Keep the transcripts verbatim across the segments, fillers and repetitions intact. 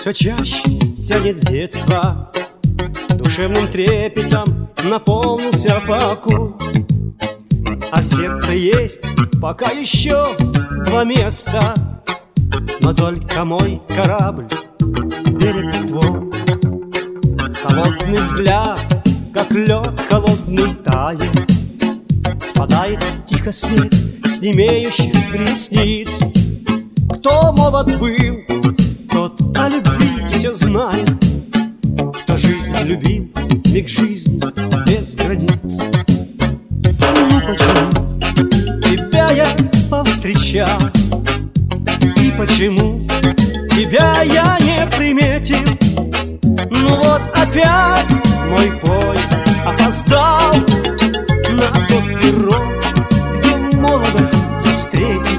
Все чаще тянет детство, душевным трепетом наполнился покой. А в сердце есть пока еще два места, но только мой корабль, берег твой. Холодный взгляд, как лед холодный тает, спадает тихо снег с немеющих ресниц. Кто молод был, тот о любви все знает, кто жизнь любил, миг жизни без границ. Ну почему тебя я повстречал, и почему тебя я не приметил? Ну вот опять мой поезд опоздал на тот перрон, где молодость я встретил.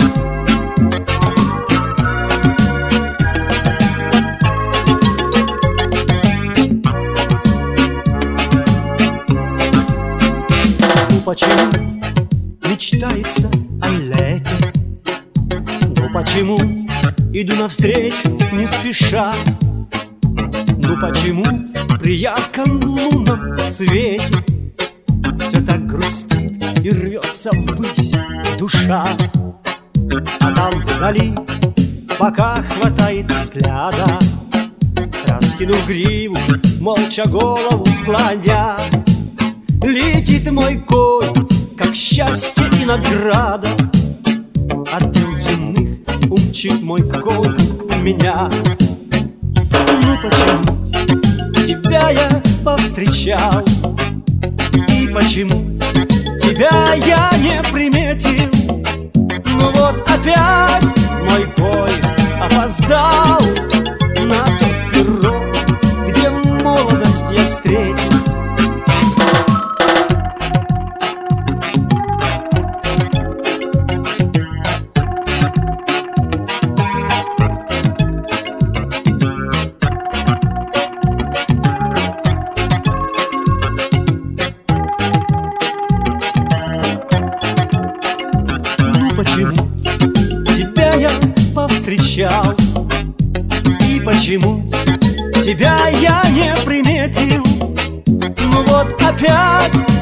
Ну почему мечтается о лете? Ну почему иду навстречу не спеша? Ну почему при ярком лунном свете все так грустит и рвется ввысь душа? А там вдали, пока хватает взгляда, раскинув гриву, молча голову склоня, летит мой конь, как счастье и награда. От дел земных умчит мой конь меня. Ну почему тебя я повстречал, и почему тебя я не приметил? Ну вот опять мой поезд опоздал на тот перрон, где молодость я встретил. Почему тебя я повстречал, и почему тебя я не приметил? Ну вот опять